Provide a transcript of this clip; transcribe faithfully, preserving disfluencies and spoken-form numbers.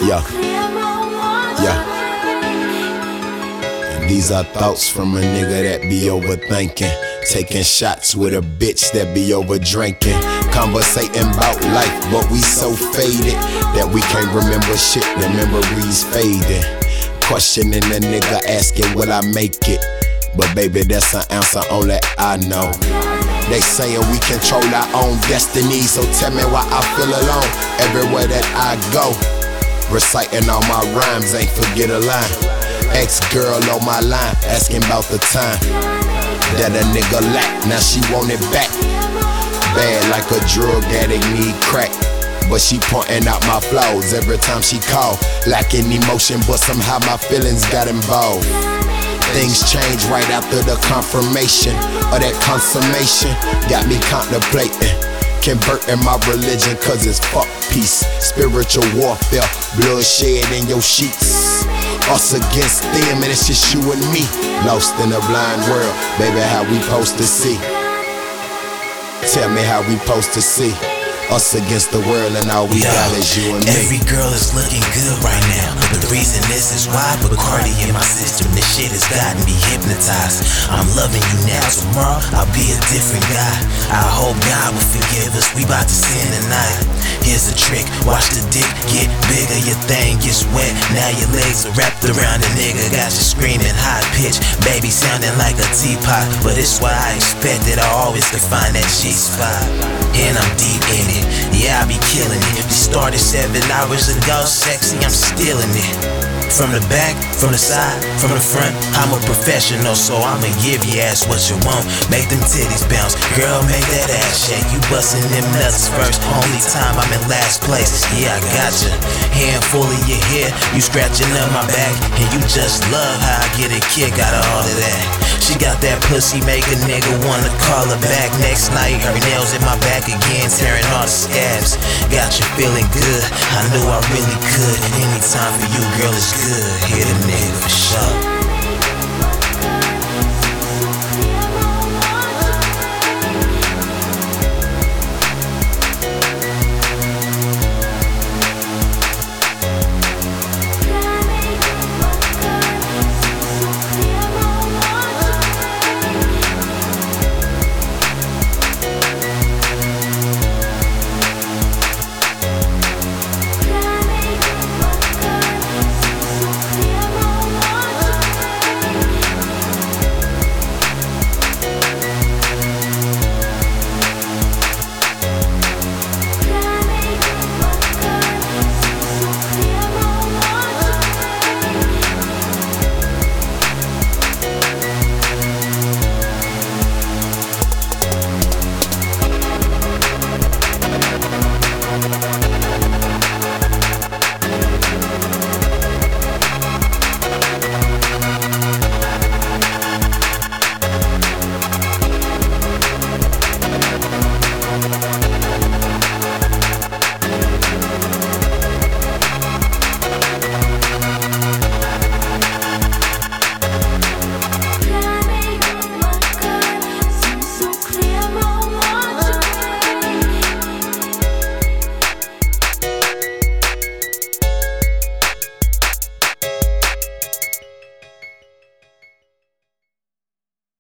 Yeah, yeah. And these are thoughts from a nigga that be overthinking, taking shots with a bitch that be over drinking, conversating about life, but we so faded that we can't remember shit, the memories fading. Questioning a nigga asking will I make it, but baby that's an answer only I know. They saying we control our own destiny, so tell me why I feel alone everywhere that I go. Reciting all my rhymes, ain't forget a line. Ex-girl on my line, asking about the time that a nigga lack, now she want it back. Bad like a drug addict need crack, but she pointing out my flaws every time she call. Lacking emotion, but somehow my feelings got involved. Things change right after the confirmation of that consummation. Got me contemplating converting my religion, cause it's fuck peace. Spiritual warfare, bloodshed in your sheets. Us against them, and it's just you and me. Lost in a blind world, baby, how we supposed to see? Tell me how we supposed to see? Us against the world and all we Yo, got is you and me. Every girl is looking good right now, but the reason is is why Bacardi in my system. This shit has gotten me hypnotized. I'm loving you now, tomorrow I'll be a different guy. I hope God will forgive us, we bout to sin tonight. Here's the trick, watch the dick get bigger, your thing gets wet. Now your legs are wrapped around a nigga, got you screaming high pitch, baby sounding like a teapot. But it's what I expected, I always could find that G spot. And I'm deep in it, yeah, I be killing it. We started seven hours ago, sexy, I'm stealing it. From the back, from the side, from the front, I'm a professional, so I'ma give you ass what you want. Make them titties bounce, girl, make that ass shake. You bustin' them nuts first, only time I'm in last place. Yeah, I got you, handful of your hair, you scratching up my back, and you just love how I get a kick out of all of that. She got that pussy, make a nigga wanna call her back. Next night, her nails in my back again, tearing all the scabs. Got you feeling good, I knew I really could. Anytime for you, girl, is good. Hit a nigga for sure.